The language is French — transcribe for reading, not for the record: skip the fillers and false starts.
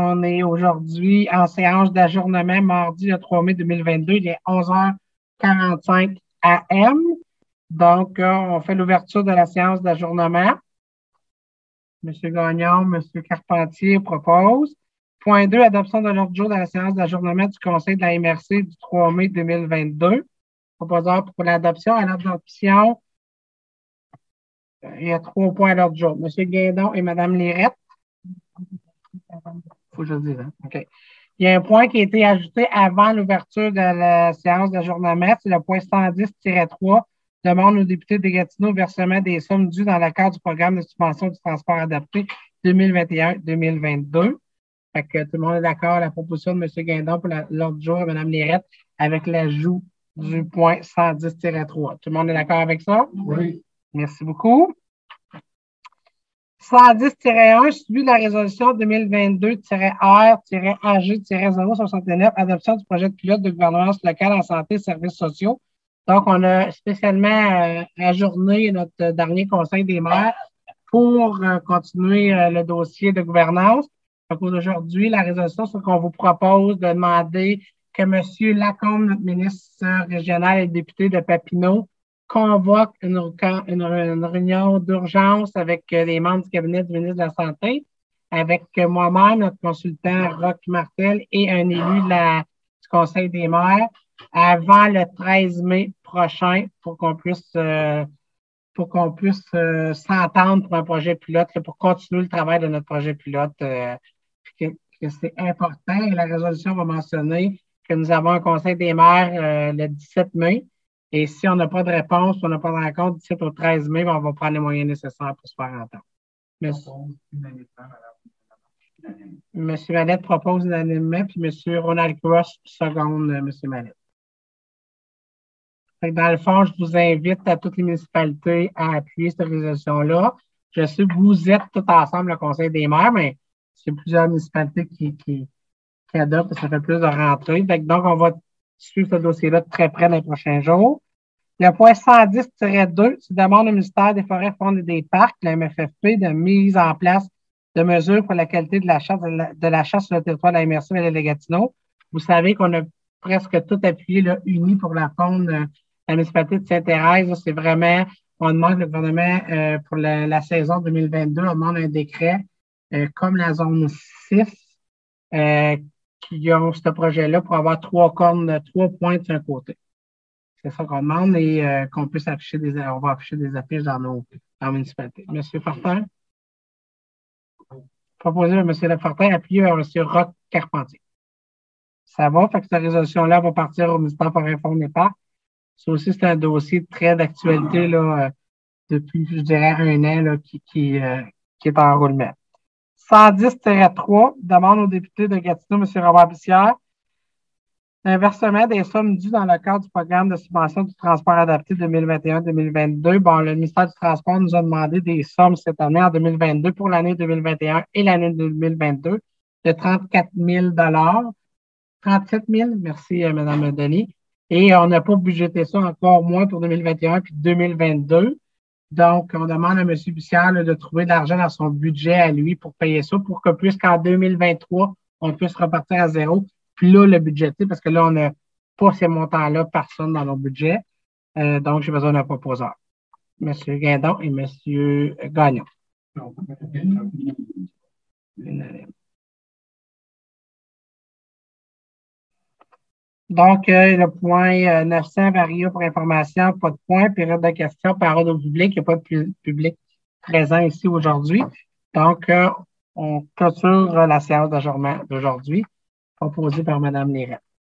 on est aujourd'hui en séance d'ajournement mardi le 3 mai 2022, il est 11h45 AM. Donc, on fait l'ouverture de la séance d'ajournement. M. Gagnon, M. Carpentier propose. Point 2, adoption de l'ordre du jour de la séance d'ajournement du Conseil de la MRC du 3 mai 2022. Proposeur pour l'adoption. À l'adoption, il y a 3 points à l'ordre du jour. M. Guindon et Mme Lirette. Faut que je le dise, hein? OK. Il y a un point qui a été ajouté avant l'ouverture de la séance d'ajournement. C'est le point 110-3. Demande aux députés de Gatineau versement des sommes dues dans le cadre du programme de subvention du transport adapté 2021-2022. Fait que tout le monde est d'accord à la proposition de M. Guindon pour l'ordre du jour et Mme Lirette avec l'ajout du point 110-3. Tout le monde est d'accord avec ça? Oui. Merci beaucoup. 110-1, suivi de la résolution 2022-R-AG-069, adoption du projet de pilote de gouvernance locale en santé et services sociaux. Donc, on a spécialement ajourné notre dernier conseil des maires pour continuer le dossier de gouvernance. Donc, aujourd'hui, la résolution, c'est qu'on vous propose de demander que M. Lacombe, notre ministre régional et député de Papineau, convoque une réunion d'urgence avec les membres du cabinet du ministre de la Santé, avec moi-même, notre consultant Roch Martel et un élu du Conseil des maires avant le 13 mai prochain pour qu'on puisse s'entendre pour un projet pilote, pour continuer le travail de notre projet pilote, que c'est important. Et la résolution va mentionner que nous avons un Conseil des maires le 17 mai. Et si on n'a pas de réponse, on n'a pas de rencontre d'ici au 13 mai, on va prendre les moyens nécessaires pour se faire entendre. M. Mallette propose unanimement, puis M. Ronald Cross seconde M. Mallette. Dans le fond, je vous invite à toutes les municipalités à appuyer cette résolution-là. Je sais que vous êtes tous ensemble le Conseil des maires, mais c'est plusieurs municipalités qui adoptent, ça fait plus de rentrées. Donc, on va suivre ce dossier-là de très près dans les prochains jours. Le point 110-2, c'est demande au ministère des Forêts, Fonds et des Parcs, la MFFP, de mise en place de mesures pour la qualité de la chasse sur le territoire de la MRC et de Gatineau. Vous savez qu'on a presque tout appuyé là, unis pour la faune la municipalité de Sainte-Thérèse. C'est vraiment, on demande le gouvernement pour la saison 2022, on demande un décret comme la zone 6 qui ont ce projet-là pour avoir 3 points de un côté. C'est ça qu'on demande et qu'on puisse afficher on va afficher des affiches dans la municipalité. Monsieur Fortin? Proposé par M. Lafortin, appuyé par M. Roch Carpentier. Ça va, fait que cette résolution-là va partir au ministère Forêt, Fonds et Parcs. Ça aussi, c'est un dossier très d'actualité là, depuis, je dirais, 1 an là, qui est en roulement. 110-3, demande aux députés de Gatineau, M. Robert Bussière, un versement des sommes dues dans le cadre du programme de subvention du transport adapté 2021-2022. Bon, le ministère du Transport nous a demandé des sommes cette année en 2022 pour l'année 2021 et l'année 2022 de 34 000 37 000, merci Mme Denis. Et on n'a pas budgété ça encore moins pour 2021 puis 2022. Donc, on demande à M. Bussière de trouver de l'argent dans son budget à lui pour payer ça, pour que puisqu'en 2023, on puisse repartir à zéro. Puis là, le budgété, parce que là, on n'a pas ces montants-là, personne dans nos budgets. Donc, j'ai besoin d'un proposeur. M. Guindon et M. Gagnon. Donc, le point 900, varia pour information, pas de point. Période de questions, parole au public. Il n'y a pas de public présent ici aujourd'hui. Donc, on clôture la séance d'adjournement d'aujourd'hui, proposée par Mme Lirette.